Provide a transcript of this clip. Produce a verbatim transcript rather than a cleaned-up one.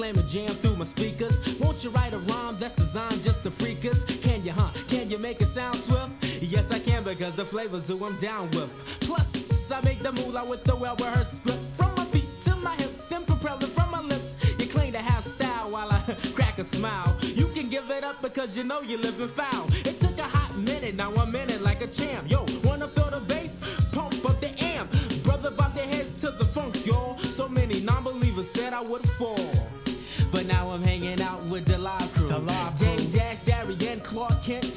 slamming jam through my speakers. Won't you write a rhyme that's designed just to freak us? Can you, huh? Can you make it sound swift? Yes, I can because the flavor's who I'm down with. Plus, I make the moolah with the well-rehearsed script. From my feet to my hips, then propelling from my lips. You claim to have style while I crack a smile. You can give it up because you know you're living foul. It took a hot minute, now I'm in it like a champ. Yo,